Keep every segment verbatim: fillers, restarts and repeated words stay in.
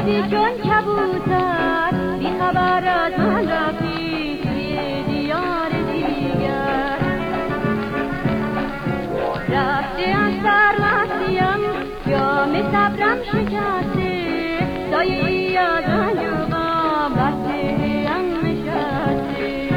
رفتی چون کبوتر بی خبر از من رفتی توی دیار دیگر رفتی از سرمستیم جام صبرم شکسته سایه‌ای از انجام بسته‌ام نشسته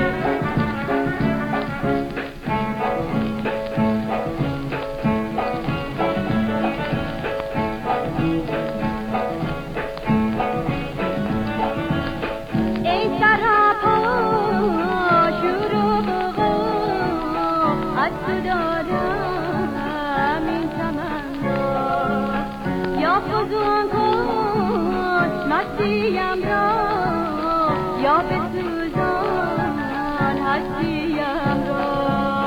ای سراپا شور و بغا از تو دارم این تمنا یا فزون کن مستیم را یا بسوزان هستیم را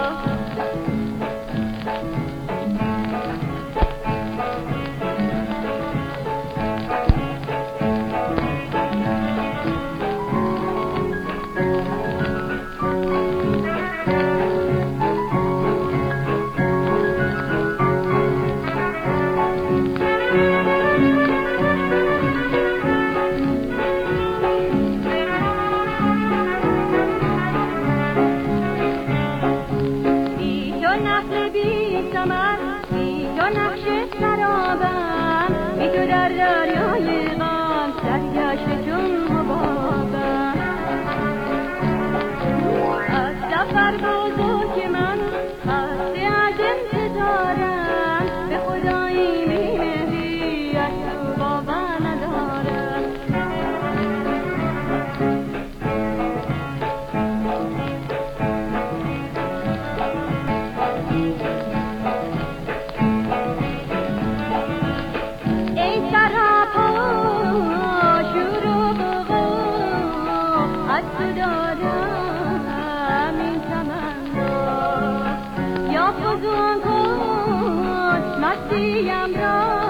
نخل بی ثمر بی تو نقش سرابم بی تو در دریای غم سرگشته چون حبابم از سفر بزرگ من خسته از انتظارم به خدایی می‌نویسی از تو باور ندارم از تو دارم این تمنا یا فزون کن مستیم را